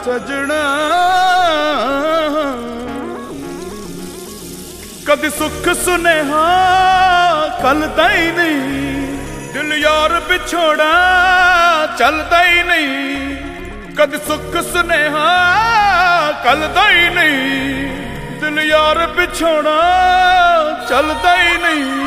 सजना कद सुख सुनेहा कलदा ही नहीं, दिल यार बिछोड़ा चलदा ही नहीं। कद सुख सुनेहा कलदा ही नहीं, दिल यार बिछोड़ा चलदा ही नहीं।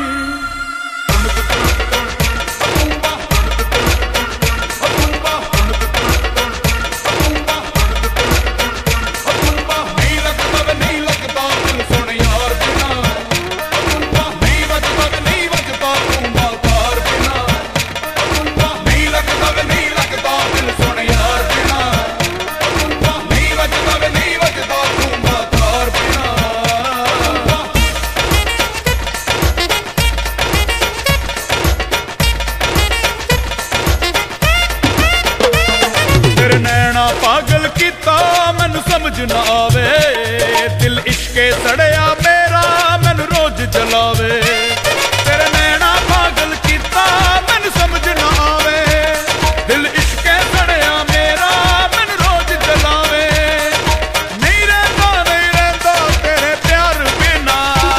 पागल कीता मैनू समझ ना आवे, दिल इश्के सड़िया मेरा मैनू रोज जलावे। तेरे नैना पागल कीता मैनू समझ ना आवे, दिल इश्के सड़िया मेरा मैनू रोज जलावे। नहीं रहता तेरे प्यार बिना,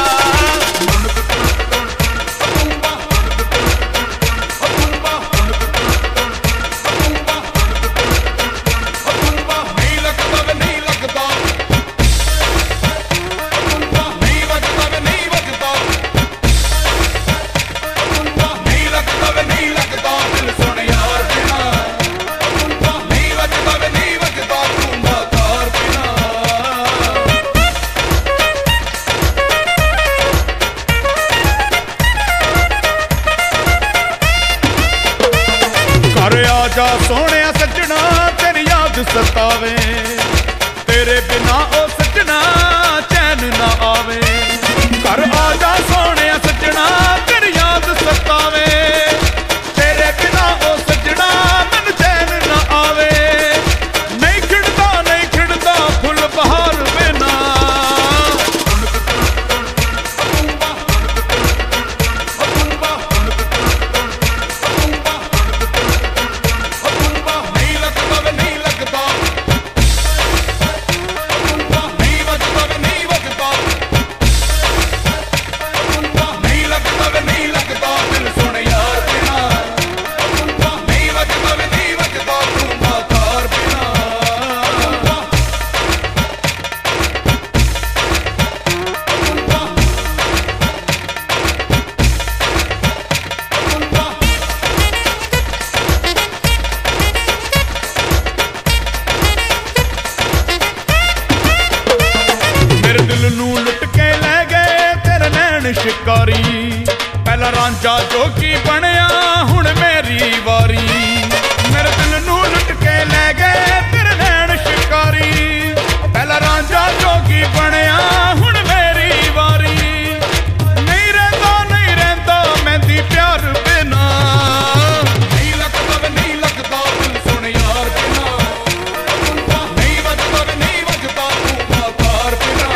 जा सोने सजना तेरी याद सतावे, तेरे बिना ओ सजना चैन ना आवे। घर आजा सोने सजना तेरी याद सतावे, तेरे बिना ओ सजना मन चैन ना आवे। नहीं खिड़दा फुल बहार बिना, लुट के ले गए तेरे नैन शिकारी। पहला रांझा जोगी बनया हुण मेरी वारी, मेरे दिल नू लुट के ले गए तेरे नैन शिकारी। पहला रांझा जोगी बनया हुण मेरी वारी। नहीं रहता मेहंदी प्यार बिना, नहीं लगदा दिल सुन यार बिना। नहीं वजदा तू बाकार बिना,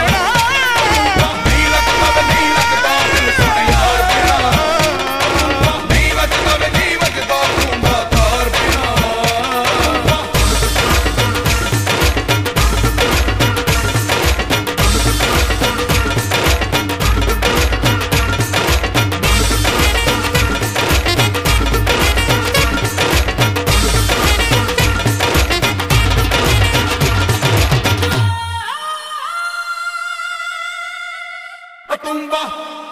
Tumba